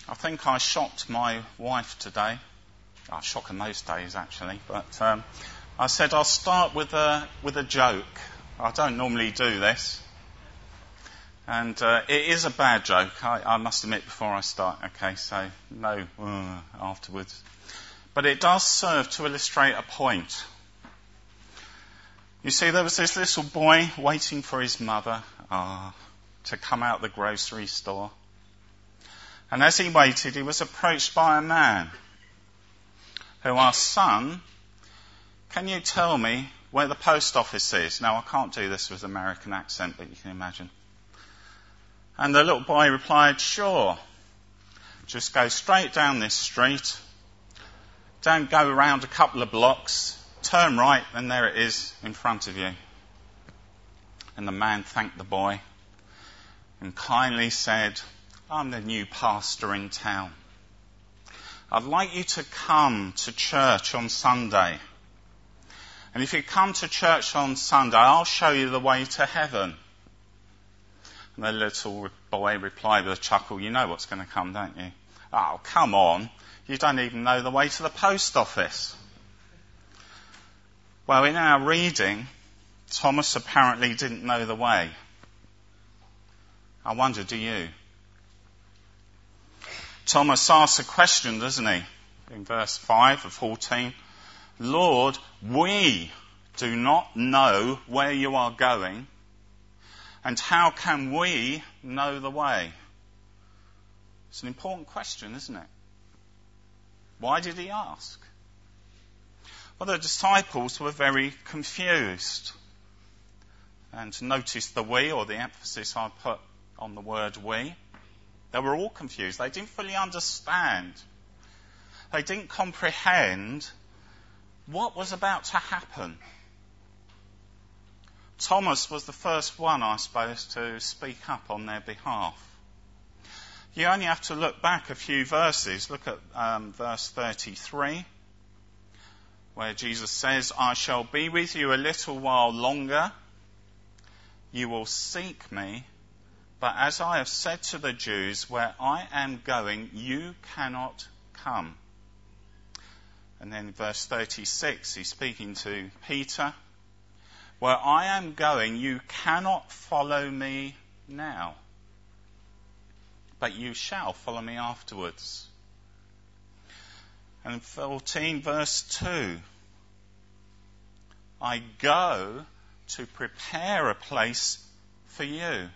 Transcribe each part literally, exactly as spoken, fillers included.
I think I shocked my wife today. I shock her most days, actually. But um, I said I'll start with a with a joke. I don't normally do this. And uh, it is a bad joke, I, I must admit, before I start. Okay, so no uh, afterwards. But it does serve to illustrate a point. You see, there was this little boy waiting for his mother uh, to come out of the grocery store. And as he waited, he was approached by a man who asked, "Son, can you tell me where the post office is?" Now, I can't do this with an American accent, but you can imagine. And the little boy replied, "Sure. Just go straight down this street. Don't go around a couple of blocks. Turn right, and there it is in front of you." And the man thanked the boy and kindly said, "I'm the new pastor in town. I'd like you to come to church on Sunday. And if you come to church on Sunday, I'll show you the way to heaven." And the little boy replied with a chuckle, "You know what's going to come, don't you?" "Oh, come on. You don't even know the way to the post office." Well, in our reading, Thomas apparently didn't know the way. I wonder, do you? Thomas asks a question, doesn't he? In verse five of fourteen. "Lord, we do not know where you are going, and how can we know the way?" It's an important question, isn't it? Why did he ask? Well, the disciples were very confused. And notice the we, or the emphasis I put on the word we. They were all confused. They didn't fully understand. They didn't comprehend what was about to happen. Thomas was the first one, I suppose, to speak up on their behalf. You only have to look back a few verses. Look at um, verse thirty-three, where Jesus says, "I shall be with you a little while longer. You will seek me. But as I have said to the Jews, where I am going, you cannot come." And then verse thirty-six, he's speaking to Peter. "Where I am going, you cannot follow me now, but you shall follow me afterwards." And fourteen, verse two, "I go to prepare a place for you.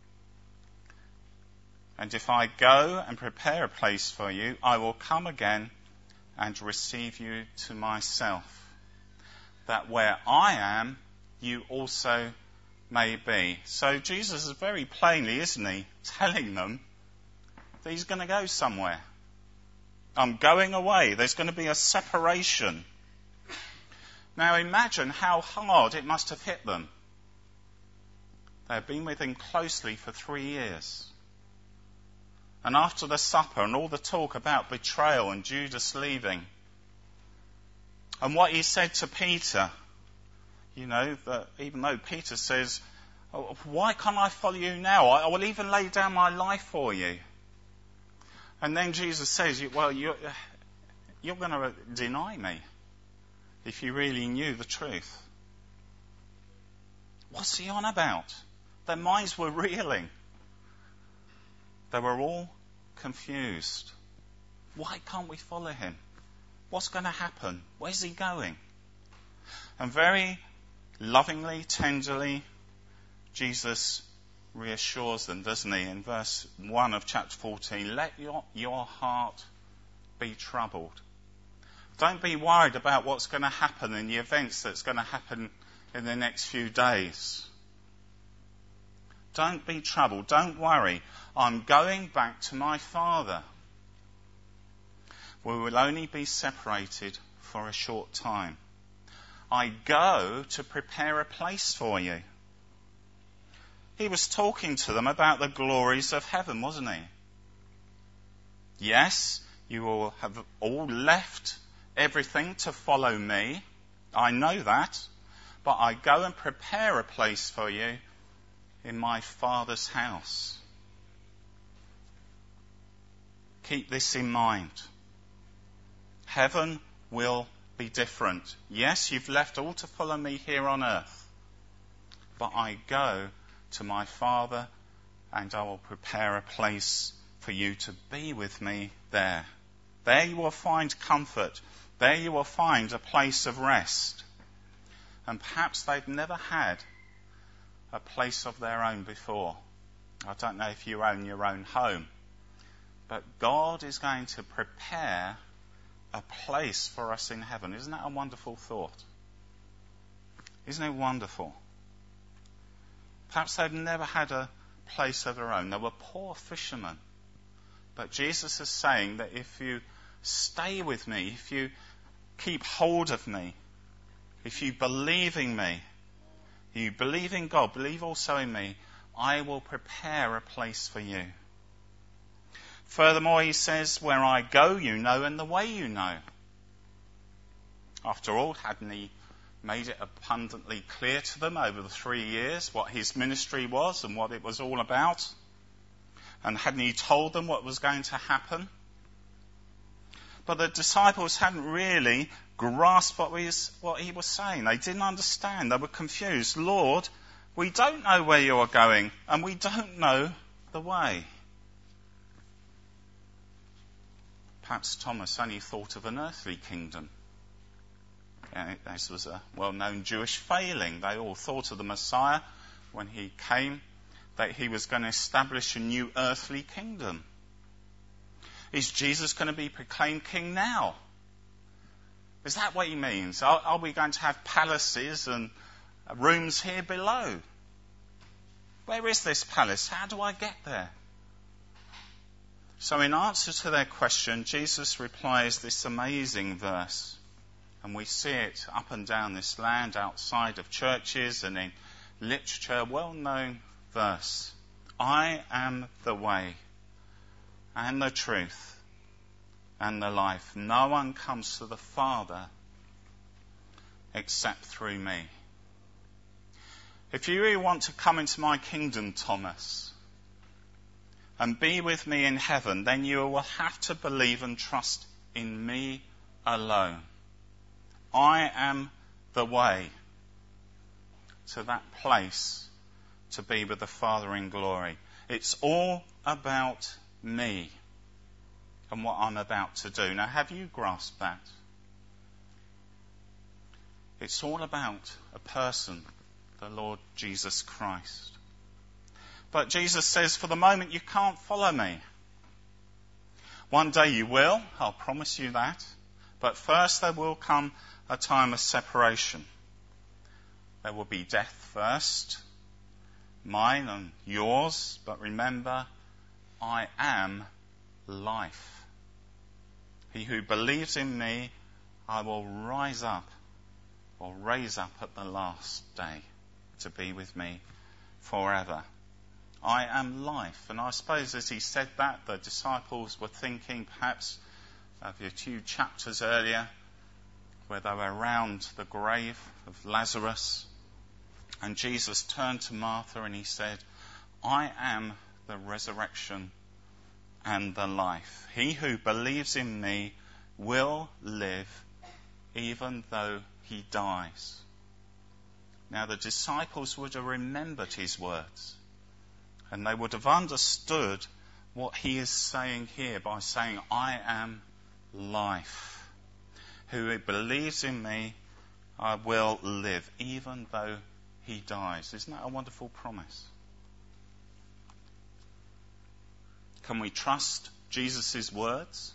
And if I go and prepare a place for you, I will come again and receive you to myself, that where I am, you also may be." So Jesus is very plainly, isn't he, telling them that he's going to go somewhere. I'm going away. There's going to be a separation. Now imagine how hard it must have hit them. They had been with him closely for three years. And after the supper and all the talk about betrayal and Judas leaving, and what he said to Peter, you know, that even though Peter says, "Oh, why can't I follow you now? I will even lay down my life for you." And then Jesus says, "Well, you're, you're going to deny me if you really knew the truth." What's he on about? Their minds were reeling. They were all confused. Why can't we follow him? What's going to happen? Where's he going? And very lovingly, tenderly, Jesus reassures them, doesn't he? In verse one of chapter fourteen, "Let your, your heart be troubled." Don't be worried about what's going to happen in the events that's going to happen in the next few days. Don't be troubled. Don't worry. I'm going back to my Father. We will only be separated for a short time. I go to prepare a place for you. He was talking to them about the glories of heaven, wasn't he? Yes, you will have all left everything to follow me. I know that. But I go and prepare a place for you in my Father's house. Keep this in mind. Heaven will be different. Yes, you've left all to follow me here on earth, but I go to my Father and I will prepare a place for you to be with me there. There you will find comfort. There you will find a place of rest. And perhaps they've never had a place of their own before. I don't know if you own your own home, but God is going to prepare a place for us in heaven. Isn't that a wonderful thought? Isn't it wonderful? Perhaps they've never had a place of their own. They were poor fishermen. But Jesus is saying that if you stay with me, if you keep hold of me, if you believe in me, you believe in God, believe also in me, I will prepare a place for you. Furthermore, he says, where I go you know, and the way you know. After all, hadn't he made it abundantly clear to them over the three years what his ministry was and what it was all about? And hadn't he told them what was going to happen? But the disciples hadn't really grasped what he was, what he was saying. They didn't understand. They were confused. Lord, we don't know where you are going, and we don't know the way. Perhaps Thomas only thought of an earthly kingdom. Yeah, this was a well-known Jewish failing. They all thought of the Messiah when he came, that he was going to establish a new earthly kingdom. Is Jesus going to be proclaimed king now? Is that what he means? Are, are we going to have palaces and rooms here below? Where is this palace? How do I get there? So in answer to their question, Jesus replies this amazing verse. And we see it up and down this land, outside of churches and in literature, a well-known verse. I am the way and the truth and the life. No one comes to the Father except through me. If you really want to come into my kingdom, Thomas, and be with me in heaven, then you will have to believe and trust in me alone. I am the way to that place to be with the Father in glory. It's all about me and what I'm about to do. Now, have you grasped that? It's all about a person, the Lord Jesus Christ. But Jesus says, for the moment you can't follow me. One day you will, I'll promise you that. But first there will come a time of separation. There will be death first, mine and yours, but remember, I am life. He who believes in me, I will rise up, or raise up at the last day to be with me forever. I am life. And I suppose as he said that, the disciples were thinking perhaps of a few chapters earlier where they were around the grave of Lazarus. And Jesus turned to Martha and he said, I am the resurrection and the life. He who believes in me will live even though he dies. Now the disciples would have remembered his words. And they would have understood what he is saying here by saying, I am life. Who believes in me, I will live, even though he dies. Isn't that a wonderful promise? Can we trust Jesus' words?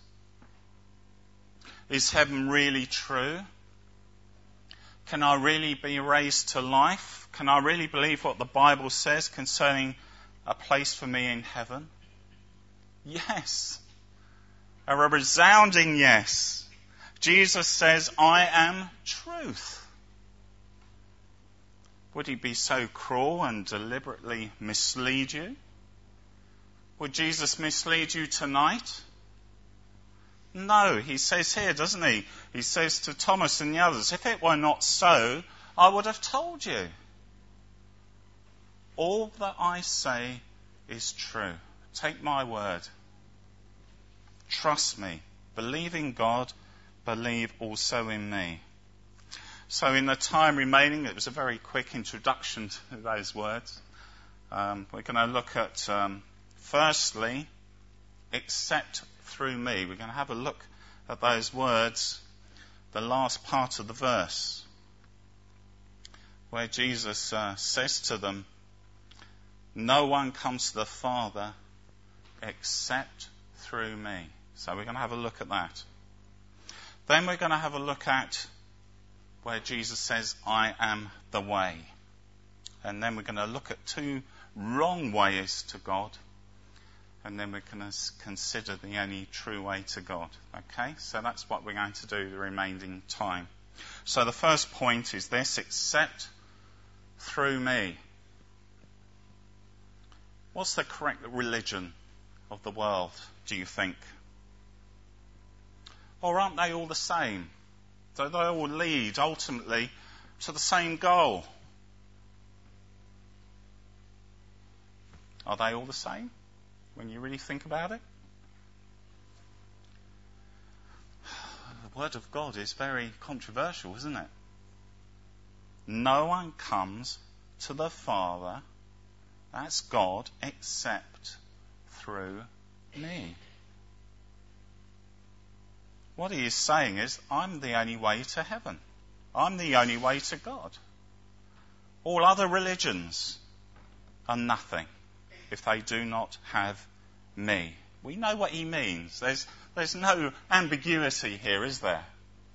Is heaven really true? Can I really be raised to life? Can I really believe what the Bible says concerning a place for me in heaven? Yes. A resounding yes. Jesus says, I am truth. Would he be so cruel and deliberately mislead you? Would Jesus mislead you tonight? No, he says here, doesn't he? He says to Thomas and the others, if it were not so, I would have told you. All that I say is true. Take my word. trust me. Believe in God, believe also in me. So in the time remaining, it was a very quick introduction to those words. Um, we're going to look at, um, firstly, except through me. We're going to have a look at those words, the last part of the verse, where Jesus uh, says to them, no one comes to the Father except through me. So we're going to have a look at that. Then we're going to have a look at where Jesus says, I am the way. And then we're going to look at two wrong ways to God. And then we're going to consider the only true way to God. Okay? So that's what we're going to do the remaining time. So the first point is this, except through me. What's the correct religion of the world, do you think? Or aren't they all the same? Do they all lead ultimately to the same goal? Are they all the same when you really think about it? The Word of God is very controversial, isn't it? No one comes to the Father, that's God, except through me. What he is saying is, I'm the only way to heaven. I'm the only way to God. All other religions are nothing if they do not have me. We know what he means. There's, there's no ambiguity here, is there?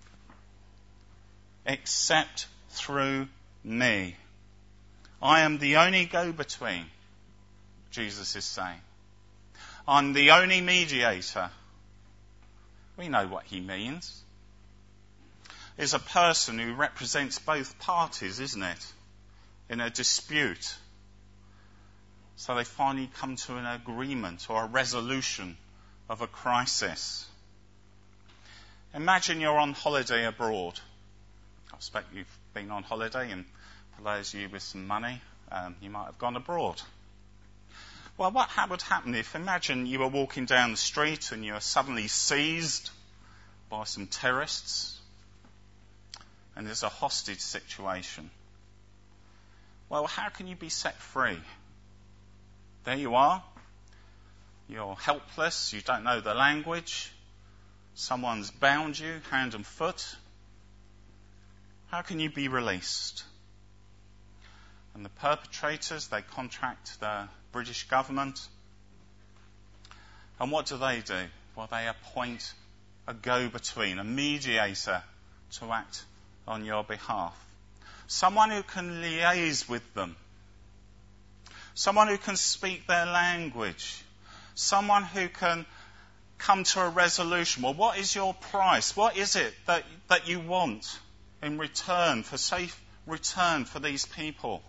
Except through me. I am the only go-between, Jesus is saying. I'm the only mediator. We know what he means. Is a person who represents both parties, isn't it? In a dispute. So they finally come to an agreement or a resolution of a crisis. Imagine you're on holiday abroad. I expect you've been on holiday, and for those of you with some money, um, you might have gone abroad. Well, what would happen if, imagine you were walking down the street and you were suddenly seized by some terrorists and there's a hostage situation? Well, how can you be set free? There you are. You're helpless. You don't know the language. Someone's bound you, hand and foot. How can you be released? And the perpetrators, they contact the British government. And what do they do? Well, they appoint a go-between, a mediator to act on your behalf. Someone who can liaise with them. Someone who can speak their language. Someone who can come to a resolution. Well, what is your price? What is it that, that you want in return, for safe return for these people?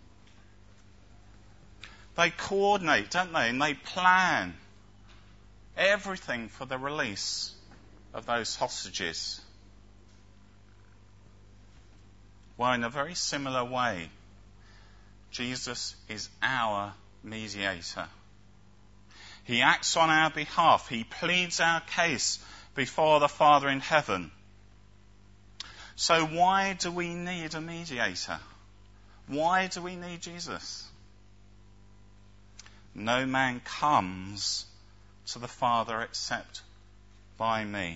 They coordinate, don't they? And they plan everything for the release of those hostages. Well, in a very similar way, Jesus is our mediator. He acts on our behalf. He pleads our case before the Father in heaven. So why do we need a mediator? Why do we need Jesus? No man comes to the Father except by me.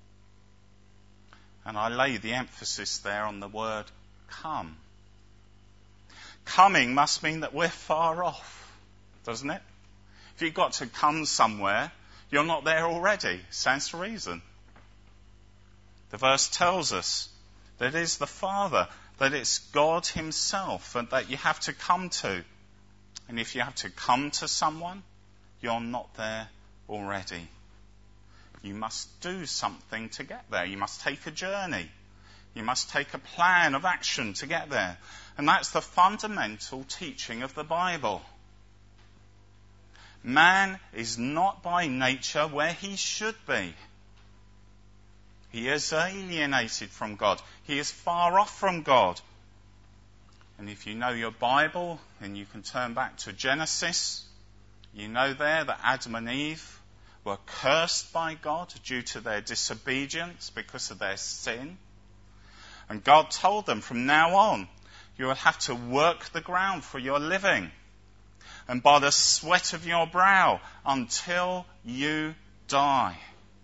And I lay the emphasis there on the word come. Coming must mean that we're far off, doesn't it? If you've got to come somewhere, you're not there already. Stands to reason. The verse tells us that it is the Father, that it's God himself, and that you have to come to. And if you have to come to someone, you're not there already. You must do something to get there. You must take a journey. You must take a plan of action to get there. And that's the fundamental teaching of the Bible. Man is not by nature where he should be. He is alienated from God. He is far off from God. And if you know your Bible, then you can turn back to Genesis. You know there that Adam and Eve were cursed by God due to their disobedience because of their sin. And God told them, from now on, you will have to work the ground for your living, and by the sweat of your brow until you die.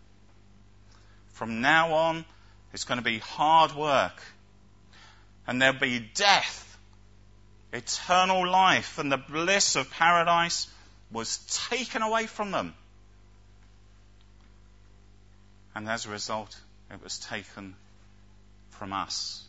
From now on, it's going to be hard work, and there'll be death, eternal life, and the bliss of paradise was taken away from them. And as a result, it was taken from us.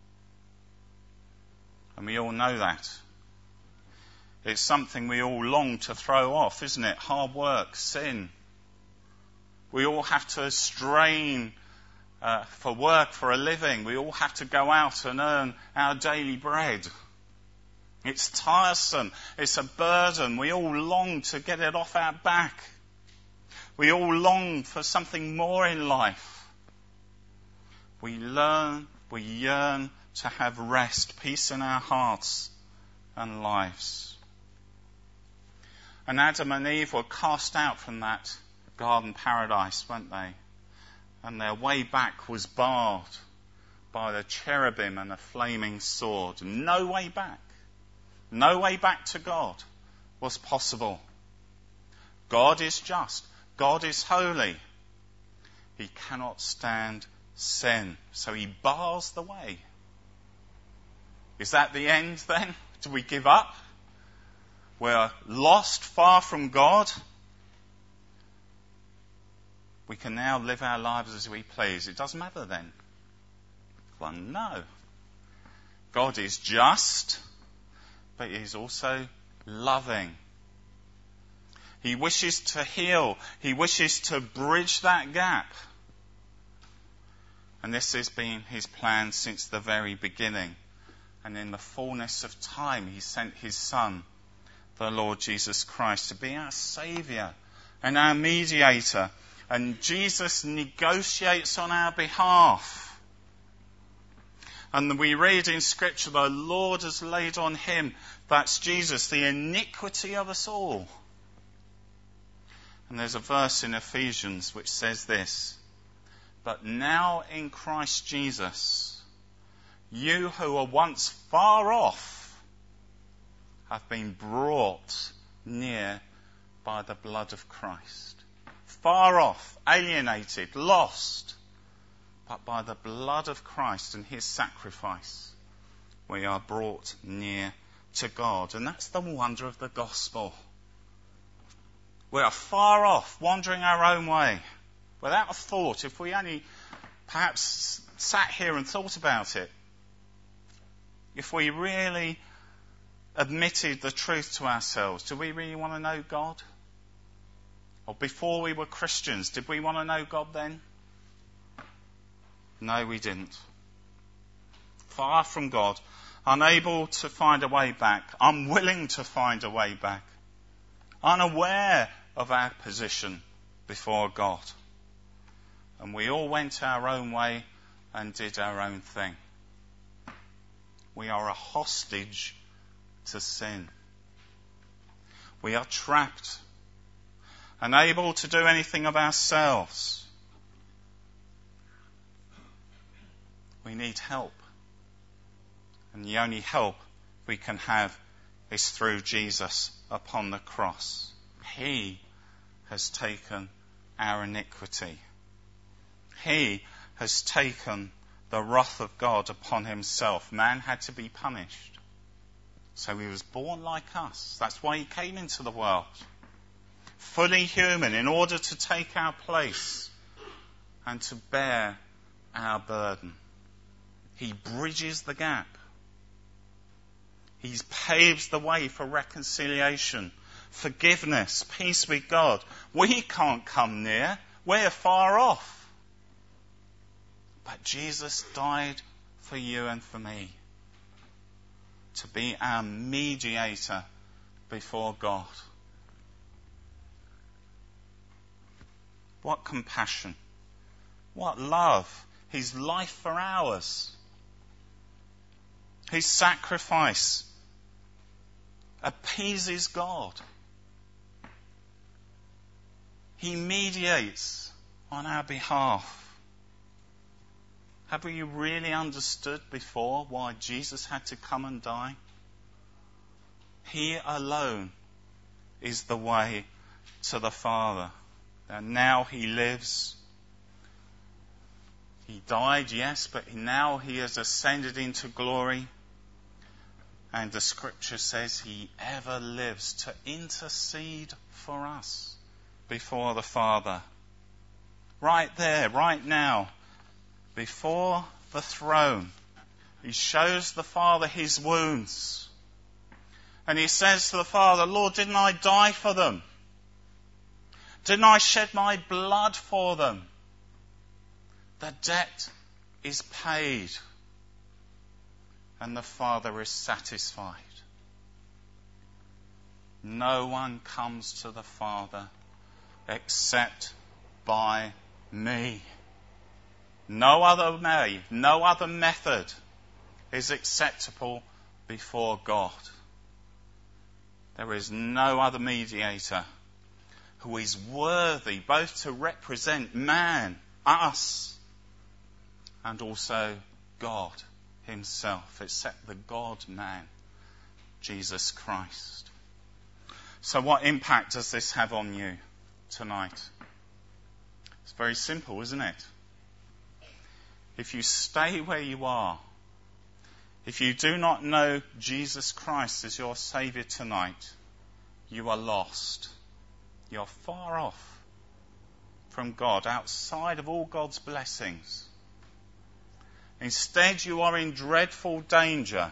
And we all know that. It's something we all long to throw off, isn't it? Hard work, sin. We all have to strain uh, for work, for a living. We all have to go out and earn our daily bread. It's tiresome. It's a burden. We all long to get it off our back. We all long for something more in life. We learn, we yearn to have rest, peace in our hearts and lives. And Adam and Eve were cast out from that garden paradise, weren't they? And their way back was barred by the cherubim and a flaming sword. No way back. No way back to God was possible. God is just. God is holy. He cannot stand sin. So he bars the way. Is that the end then? Do we give up? We're lost, far from God. We can now live our lives as we please. It doesn't matter then. Well, no. God is just, but he's also loving. He wishes to heal. He wishes to bridge that gap. And this has been his plan since the very beginning. And in the fullness of time, he sent his Son, the Lord Jesus Christ, to be our Saviour and our mediator. And Jesus negotiates on our behalf. And we read in Scripture, the Lord has laid on him, that's Jesus, the iniquity of us all. And there's a verse in Ephesians which says this, but now in Christ Jesus, you who were once far off have been brought near by the blood of Christ. Far off, alienated, lost, but by the blood of Christ and his sacrifice, we are brought near to God. And that's the wonder of the gospel. We are far off, wandering our own way, without a thought. If we only perhaps sat here and thought about it, if we really admitted the truth to ourselves, do we really want to know God? Or before we were Christians, did we want to know God then? No, we didn't. Far from God, unable to find a way back, unwilling to find a way back, unaware of our position before God. And we all went our own way and did our own thing. We are a hostage to sin. We are trapped, unable to do anything of ourselves. We need help. And the only help we can have is through Jesus upon the cross. He has taken our iniquity. He has taken the wrath of God upon himself. Man had to be punished. So he was born like us. That's why he came into the world. Fully human, in order to take our place and to bear our burden. He bridges the gap. He paves the way for reconciliation, forgiveness, peace with God. We can't come near. We're far off. But Jesus died for you and for me to be our mediator before God. What compassion. What love. His life for ours. His sacrifice appeases God. He mediates on our behalf. Have we really understood before why Jesus had to come and die? He alone is the way to the Father. And now he lives. He died, yes, but now he has ascended into glory. And the scripture says he ever lives to intercede for us before the Father. Right there, right now, before the throne, he shows the Father his wounds. And he says to the Father, Lord, didn't I die for them? Didn't I shed my blood for them? The debt is paid. And the Father is satisfied. No one comes to the Father except by me. No other way, no other method is acceptable before God. There is no other mediator who is worthy both to represent man, us, and also God himself, except the God-man, Jesus Christ. So what impact does this have on you tonight? It's very simple, isn't it? If you stay where you are, if you do not know Jesus Christ as your Saviour tonight, you are lost. You're far off from God, outside of all God's blessings. Instead, you are in dreadful danger.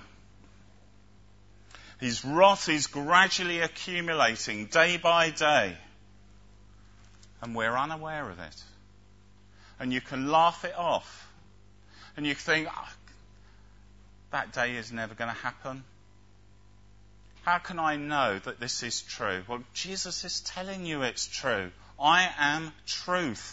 His wrath is gradually accumulating day by day, and we're unaware of it. And you can laugh it off, and you think, oh, that day is never going to happen. How can I know that this is true? Well, Jesus is telling you it's true. I am truth.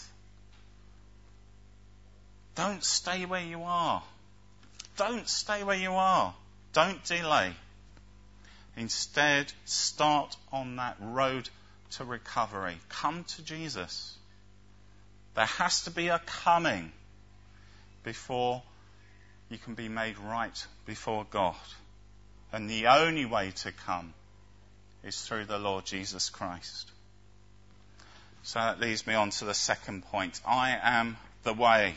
Don't stay where you are. Don't stay where you are. Don't delay. Instead, start on that road to recovery. Come to Jesus. There has to be a coming before you can be made right before God. And the only way to come is through the Lord Jesus Christ. So that leads me on to the second point. I am the way.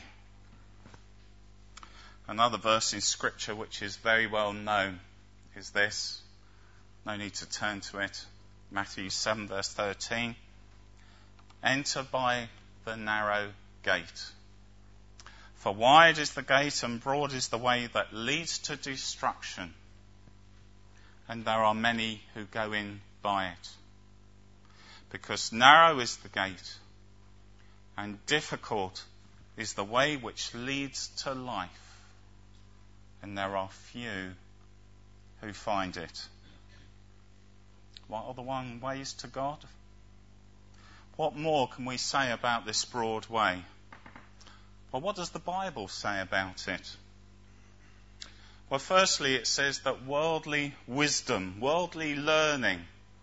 Another verse in Scripture which is very well known is this. No need to turn to it. Matthew seven verse thirteen. Enter by the narrow gate. For wide is the gate and broad is the way that leads to destruction. And there are many who go in by it. Because narrow is the gate and difficult is the way which leads to life. And there are few who find it. What are the one ways to God? What more can we say about this broad way? Well, what does the Bible say about it? Well, firstly, it says that worldly wisdom, worldly learning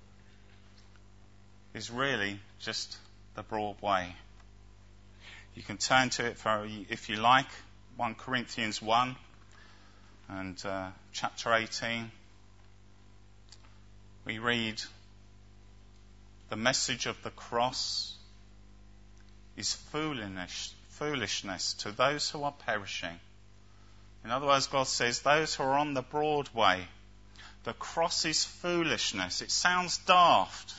is really just the broad way. You can turn to it for, if you like, First Corinthians one and uh, chapter eighteen. We read, the message of the cross is foolishness, foolishness to those who are perishing. In other words, God says, those who are on the broad way, the cross is foolishness. It sounds daft.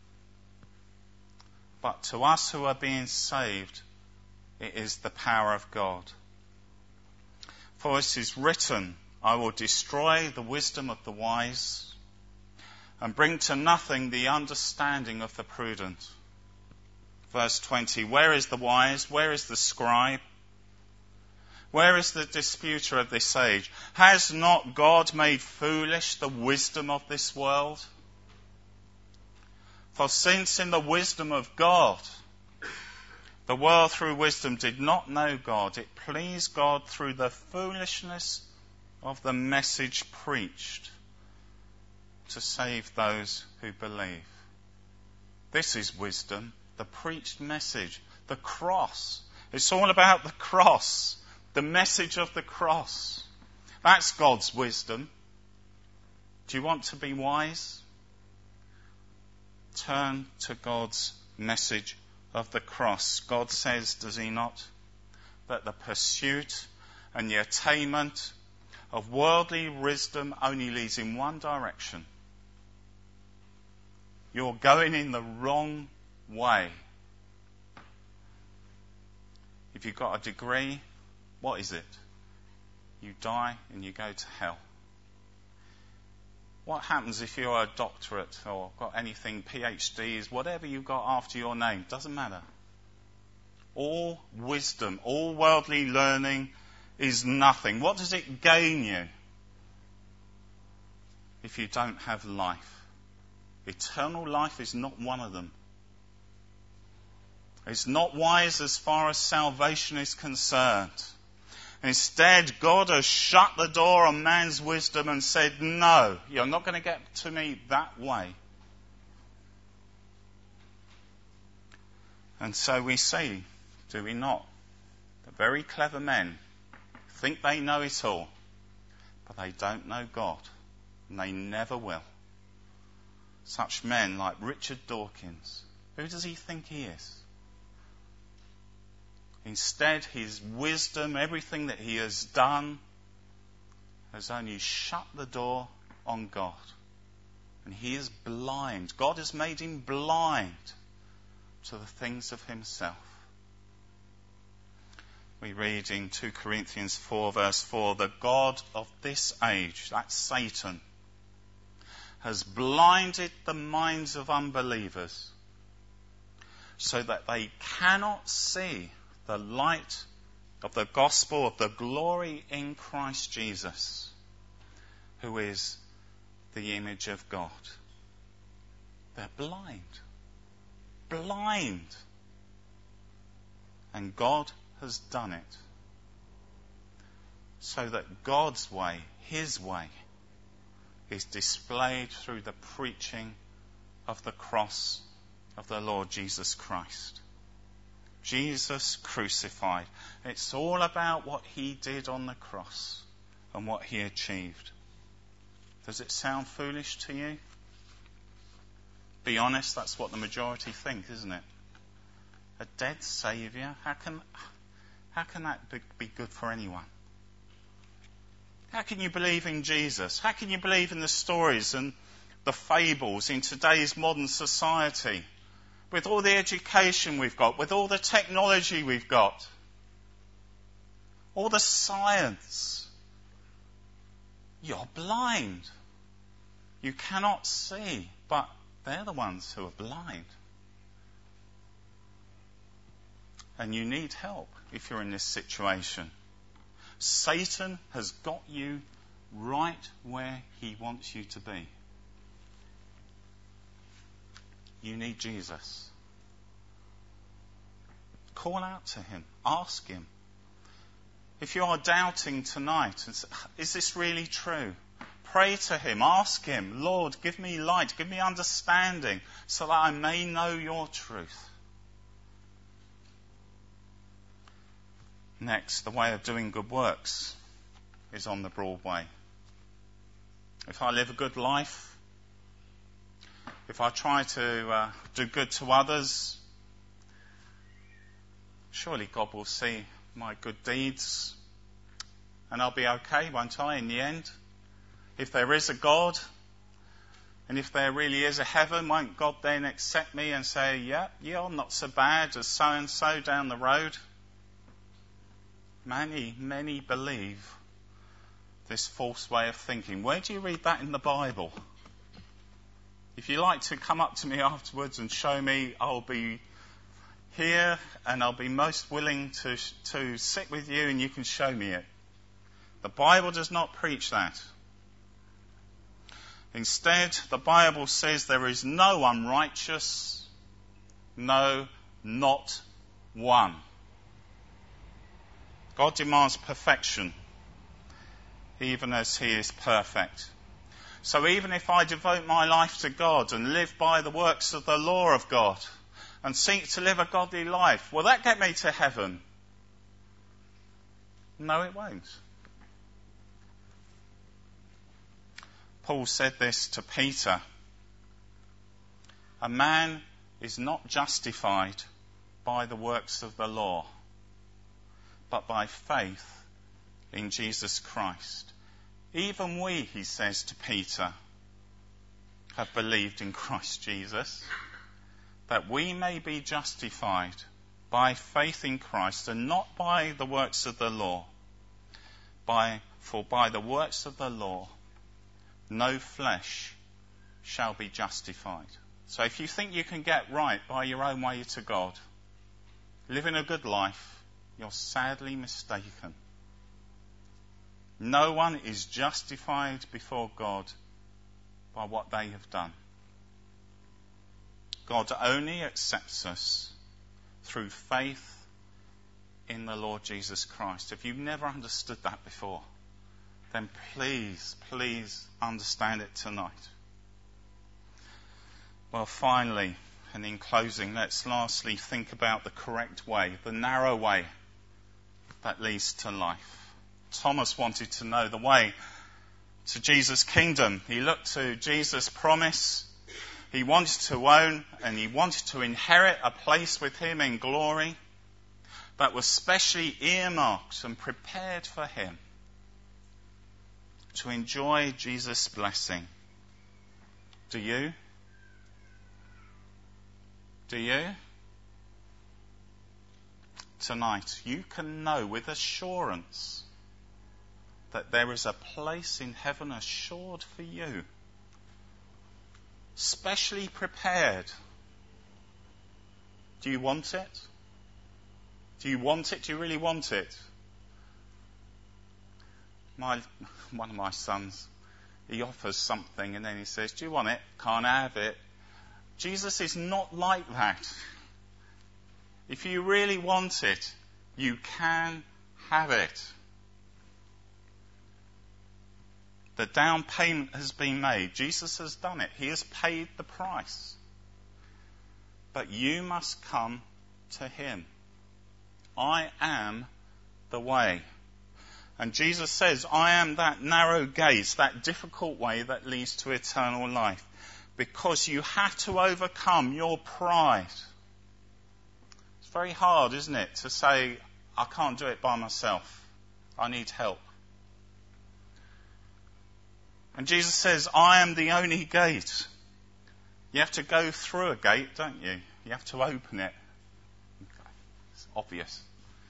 But to us who are being saved, it is the power of God. For it is written, I will destroy the wisdom of the wise and bring to nothing the understanding of the prudent. Verse twenty, where is the wise? Where is the scribe? Where is the disputer of this age? Has not God made foolish the wisdom of this world? For since in the wisdom of God, the world through wisdom did not know God, it pleased God through the foolishness of the message preached to save those who believe. This is wisdom, the the preached message, the cross. It's all about the cross, the message of the cross. That's God's wisdom. Do you want to be wise? Turn to God's message of the cross. God says, does he not, that the pursuit and the attainment of worldly wisdom only leads in one direction. You're going in the wrong way. If you've got a degree, what is it? You die and you go to hell. What happens if you're a doctorate or got anything, PhDs, whatever you've got after your name? Doesn't matter. All wisdom, all worldly learning is nothing. What does it gain you if you don't have life? Eternal life is not one of them. It's not wise as far as salvation is concerned. Instead, God has shut the door on man's wisdom and said, no, you're not going to get to me that way. And so we see, do we not, the very clever men think they know it all, but they don't know God, and they never will. Such men like Richard Dawkins, who does he think he is? Instead, his wisdom, everything that he has done, has only shut the door on God. And he is blind. God has made him blind to the things of himself. We read in two Corinthians four verse four, the God of this age, that's Satan, has blinded the minds of unbelievers so that they cannot see the light of the gospel of the glory in Christ Jesus, who is the image of God. They're blind. Blind. And God has done it so that God's way, his way, is displayed through the preaching of the cross of the Lord Jesus Christ. Jesus crucified. It's all about what he did on the cross and what he achieved. Does it sound foolish to you? Be honest, that's what the majority think, isn't it? A dead Saviour? How can, how can that be, be good for anyone? How can you believe in Jesus? How can you believe in the stories and the fables in today's modern society? With all the education we've got, with all the technology we've got, all the science, you're blind. You cannot see, but they're the ones who are blind. And you need help if you're in this situation. Satan has got you right where he wants you to be. You need Jesus. Call out to him. Ask him. If you are doubting tonight, is this really true? Pray to him. Ask him, Lord, give me light, give me understanding so that I may know your truth. Next, the way of doing good works is on the broad way. If I live a good life, if I try to uh, do good to others, surely God will see my good deeds and I'll be okay, won't I, in the end? If there is a God and if there really is a heaven, won't God then accept me and say, yeah, you're not so bad as so-and-so down the road? Many, many believe this false way of thinking. Where do you read that in the Bible? If you like to come up to me afterwards and show me, I'll be here and I'll be most willing to to sit with you and you can show me it. The Bible does not preach that. Instead, the Bible says there is no unrighteous, no, not one. God demands perfection, even as he is perfect. So even if I devote my life to God and live by the works of the law of God, and seek to live a godly life. Will that get me to heaven? No, it won't. Paul said this to Peter. A man is not justified by the works of the law, but by faith in Jesus Christ. Even we, he says to Peter, have believed in Christ Jesus, that we may be justified by faith in Christ and not by the works of the law. By, for by the works of the law, no flesh shall be justified. So if you think you can get right by your own way to God, living a good life, you're sadly mistaken. No one is justified before God by what they have done. God only accepts us through faith in the Lord Jesus Christ. If you've never understood that before, then please, please understand it tonight. Well, finally, and in closing, let's lastly think about the correct way, the narrow way that leads to life. Thomas wanted to know the way to Jesus' kingdom. He looked to Jesus' promise. He wanted to own and he wanted to inherit a place with him in glory that was specially earmarked and prepared for him to enjoy Jesus' blessing. Do you? Do you? Tonight, you can know with assurance that there is a place in heaven assured for you, specially prepared. Do you want it? Do you want it? Do you really want it? My, one of my sons, he offers something and then he says, do you want it? Can't have it. Jesus is not like that. If you really want it, you can have it. The down payment has been made. Jesus has done it. He has paid the price. But you must come to him. I am the way. And Jesus says, I am that narrow gate, that difficult way that leads to eternal life. Because you have to overcome your pride. It's very hard, isn't it, to say, I can't do it by myself. I need help. And Jesus says, I am the only gate. You have to go through a gate, don't you? You have to open it. It's obvious.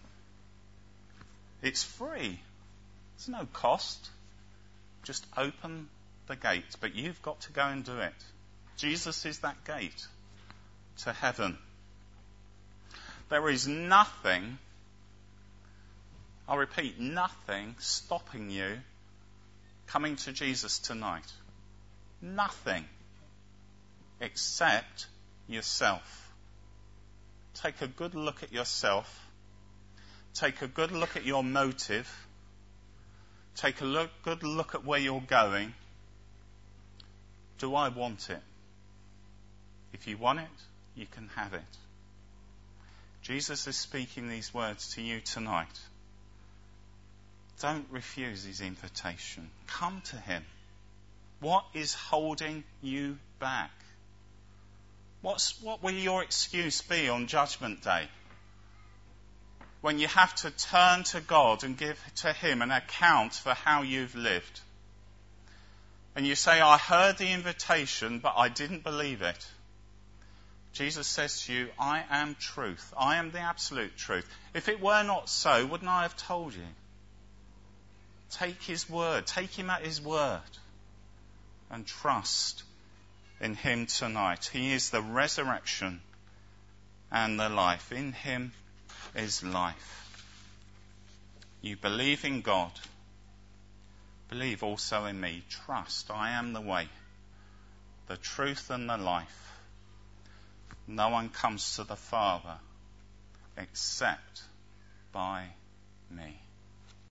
It's free. There's no cost. Just open the gate. But you've got to go and do it. Jesus is that gate to heaven. There is nothing, I repeat, nothing stopping you coming to Jesus tonight. Nothing except yourself. Take a good look at yourself. Take a good look at your motive. Take a look, good look at where you're going. Do I want it? If you want it, you can have it. Jesus is speaking these words to you tonight. Don't refuse his invitation. Come to him. What is holding you back? What's, what will your excuse be on Judgment Day? When you have to turn to God and give to him an account for how you've lived. And you say, I heard the invitation, but I didn't believe it. Jesus says to you, I am truth. I am the absolute truth. If it were not so, wouldn't I have told you? Take his word. Take him at his word. And trust in him tonight. He is the resurrection and the life. In him is life. You believe in God. Believe also in me. Trust. I am the way, the truth and the life. No one comes to the Father except by me.